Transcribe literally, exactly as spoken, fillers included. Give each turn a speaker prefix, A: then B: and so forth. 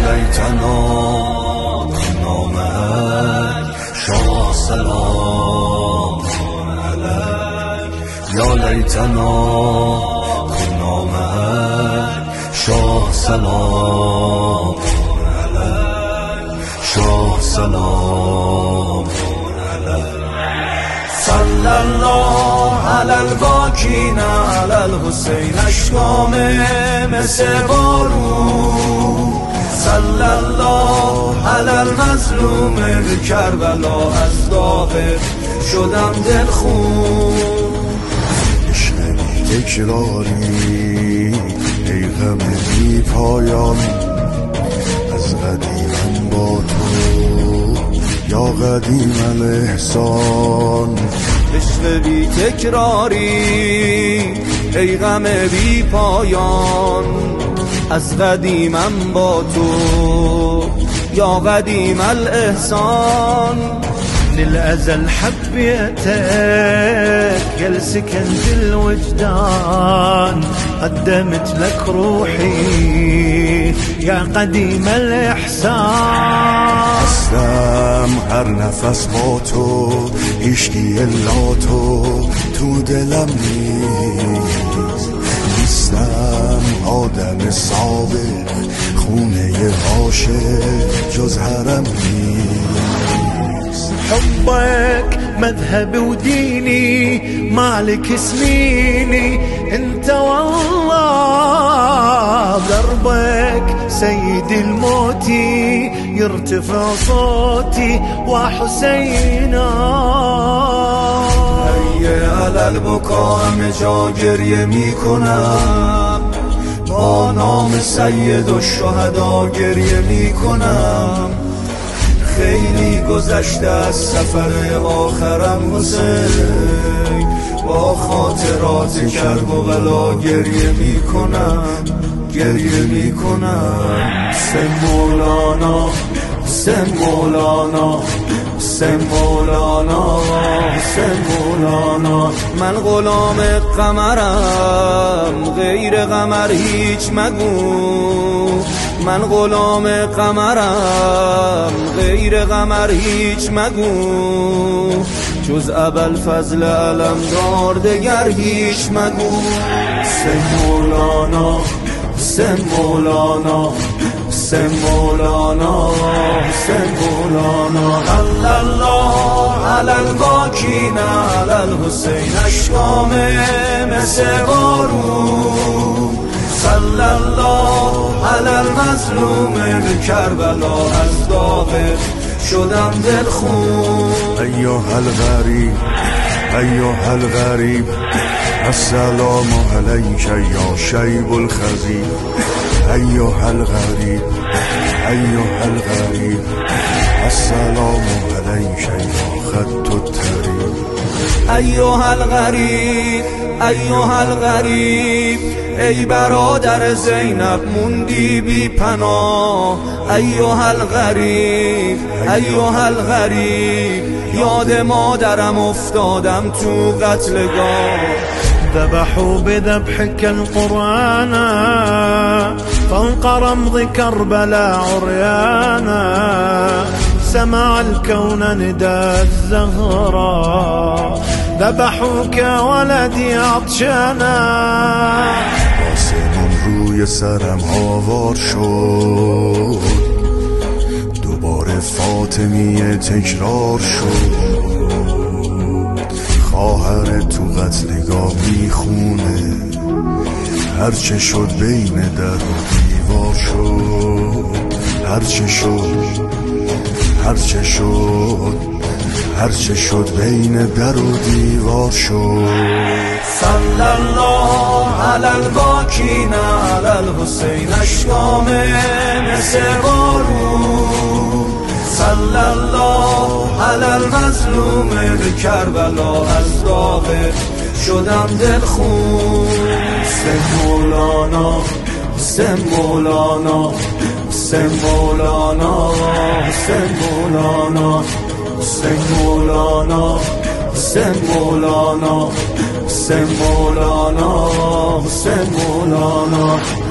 A: لیتنا نامک شاه سلام علیک یا لیتنا نامک شاه سلام علیک شاه سلام علیک صلی الله علی الباکین علی الحسین اشکام مثل بارون صلی الله علی المظلوم کربلا از داغ شدم دلخون
B: عشق بی تکراری ای غم بی پایان از قدیمم با تو یا قدیم الاحسان
A: عشق بی تکراری ای غم بی پایان از قدیمم با تو یا قدیم الاحسان
C: للأزل حبيتك يا سكنت الوجدان قدمت لك روحي يا قديم الإحسان
B: هستم هر نفس با تو عشقی الا تو تو دلم نیست نیستم آدم سابق خونه عاشق جز حرم نیست
C: حبك مذهبي وديني مالك سنيني انت والله دربك سيد الموتي يرتفع صوتي وحسينا
A: هیه علل بکا همه جا گریه می کنم با نام سید و شهدا گریه می کنم خیلی گذشته از سفر آخرم حسین با خاطرات کرب و بلا گریه می کنم گریه می کنم سه مولانا سه مولانا سه مولانا سه مولانا من غلام قمرم غیر قمر هیچ مگو من غلام قمرم غیر قمر هیچ مگو جز ابوالفضل علمدار دگر هیچ مگو سه مولانا سه مولانا سه مولانا سه مولانا صلی الله علی الباکین علی الحسین اشکام مثل بارون صلی الله علی المظلوم کربلا از داغ شدم دلخون
B: ایها الغریب ایها الغریب السلام علیک یا شیب الخزیب ایها الغریب ایها الغریب السلام علیک یا خط الطریب
A: ایها الغریب ایها الغریب ای برادر زینب موندی بی پناه ایها الغریب ایها الغریب یاد مادرم افتادم تو قتلگاه
C: ذبحوا بذبحك القرآن فوق رمض كربلاء عريانا سمع الكون نداء الزهراء ذبحوك ولدي عطشانا
B: آسمان روی سرم آوار شد دوباره فاطمیه تکرار شد خواهر تو قتلگاه میخونه هرچه شد بین در و دیوار شد هرچه شد هرچه شد هرچه شد بین در و دیوار شد
A: صلی الله علی الباکین علی الحسین اشکام مثل بارون صلی الله علی المظلوم کربلا از داغ شدم دلخون سه مولانا سه مولانا سه مولانا سه مولانا سه مولانا سه مولانا سه مولانا سه مولانا